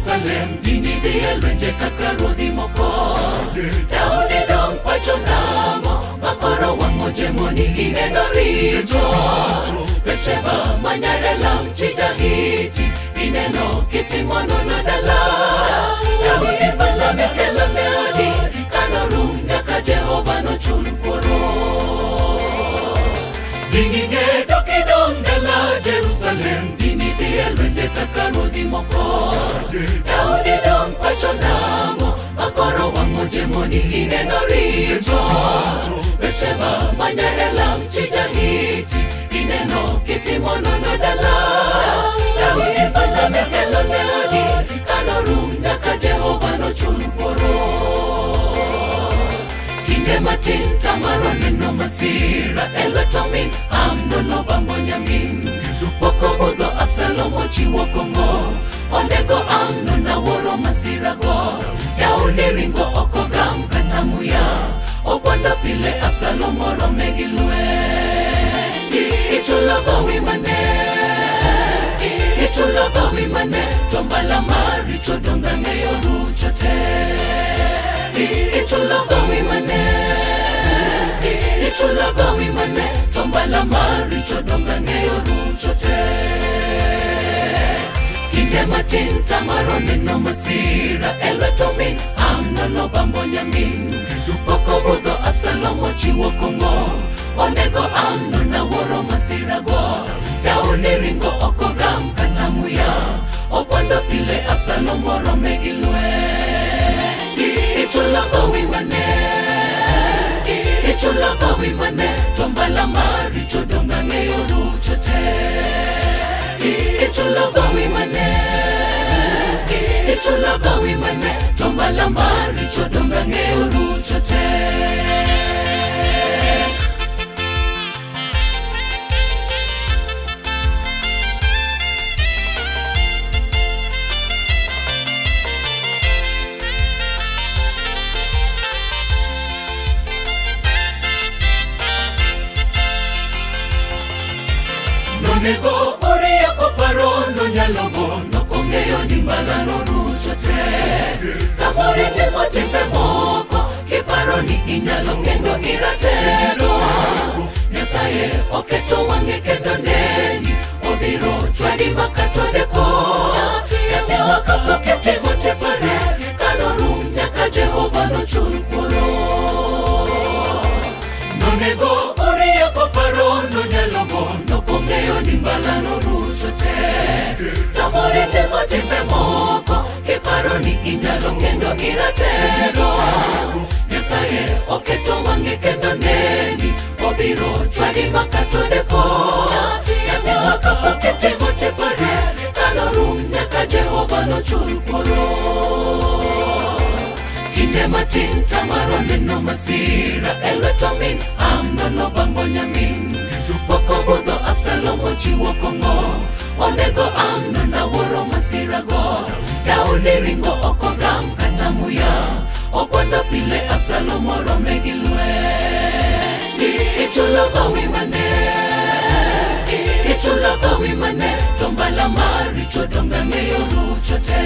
Jerusalem dini dhie lwenje kaka ruodhi moko. Daudi dong' pacho nang'o makoro wang'o jemoni ineno richo. Bethsheba manyare lam chi Jahiti ineno kitimo nono dala. Daudi balame kelo ne odi kano rum nyaka Jehova nochul kuoro. Dini nge doki dong' dala Jerusalem dini dhie lwenje kaka ruodhi moko. Daudi dong' pacho nang'o makoro wang'o jemoni ineno richo. Bethsheba manyare lam chi Jahiti ineno kitimo nono dala. Daudi balame kelo ne odi kano rum nyaka Jehova nochul kuoro. Kinde matin Tamar oneno masira e lwet min Amnon nobambo nyamin. Pok obudho Absalom ochiwo kong'o onego Amnon awuoro masirago. Daudi ringo oko gam kata muya opondo pile Absalom orome gi lweny. Ichulo gowi mane, ichulo gowi mane, to mbala maricho donga ng'eyo rucho te. Ichulo gowi mane, ichulo gowi mane, to mbala maricho donga ng'eyo rucho te. Kinde matin Tamar oneno masira e lwet min Amnon obambo nyamin. Pok obudho Absalom ochiwo kong'o onego Amnon awuoro masirago. Daudi ringo oko gam kata muya opondo pile Absalom orome gi lweny. Ichulo gowi mane, ichulo gowi mane, to mbala maricho donga ng'eyo rucho te. Ichulo gowi mane, ichulo gowi mane, to mbala maricho donga ng'eyo rucho te. Nonego Uria koparo no nyalo go no kong'eyo ni mbala no rucho te. Samoro timo timbe moko kiparo ni inyalo kendo iratego. Nyasaye oketo wang'e kendo neni obiro chwadi makato deko. Yathewa kapok etimo tepare kano rum nyaka Jehova nochul kuoro. Nonego Uria koparo no nyalo go no kong'eyo ni mbala no rucho te. Samoro timo timbe moko kiparo ni inyalo kendo iratego. Nyasaye oketo wang'e kendo neni obiro chwadi makato deko. Yathewa kapok etimo tepare kano rum nyaka Jehova nochul kuoro. Kinde matin Tamar oneno masira e lwet min Amnon obambo nyamin. Pok obudho Absalom ochiwo kong'o onego Amnon awuoro masirago. Daudi ringo oko gam kata muya opondo pile Absalom orome gi lweny. Ichulo gowi mane, ichulo gowi mane, to mbala maricho donga ng'eyo rucho te.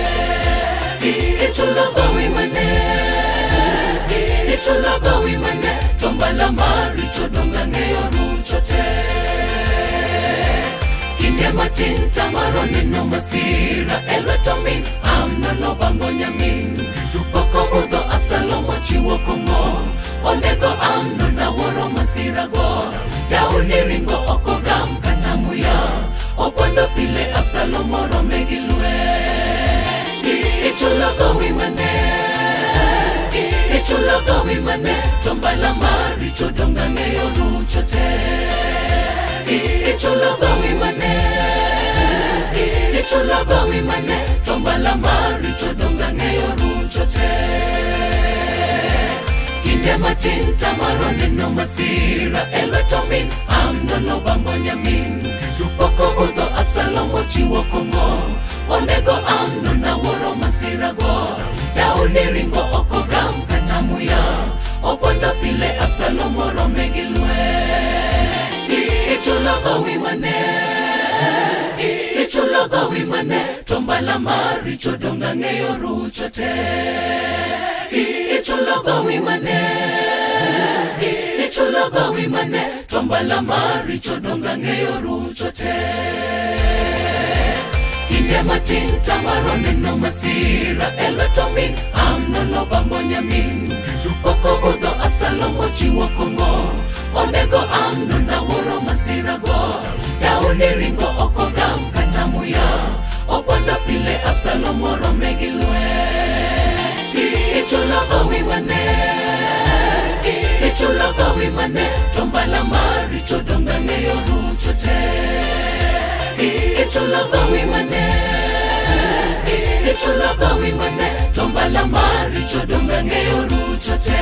Ichulo gowi mane, ichulo gowi mane, to mbala maricho donga ng'eyo rucho te. Kinde matin Tamar oneno masira e lwet min Amnon obambo nyamin. Pok obudho Absalom ochiwo kong'o onego Amnon awuoro masirago. Daudi ringo oko gam kata muya opondo pile Absalom orome gi lweny. Ichulo gowi mane, ichulo gowi mane, to mbala maricho donga ng'eyo rucho te. Ichulo gowi mane, ichulo gowi mane, to mbala maricho donga ng'eyo rucho te. Kinde matin Tamar oneno masira e lwet min Amnon obambo nyamin. Pok obudho Absalom ochiwo kong'o onego Amnon awuoro masirago. Daudi ringo oko gam kata muya opondo pile Absalom orome gi lweny. Ichulo gowi mane, ichulogo wimane tombala maricho donga ng'eyo ruchote ichulogo wimane ichulogo wimane tombala maricho donga ng'eyo ruchote kinde matin tamaro neno masira elwetomi Amnon obambo nyamin okobudho Absalom ochiwo kongo onego Amnon awuoro masira go Daudi ringo okogam kata muya opondo pile Absalom orome gi lweny ichulogo wimane ichulogo wimane tombala maricho donga ng'eyo ruchote ichulogo wimane ichulogo wimane tombala maricho donga ng'eyo ruchote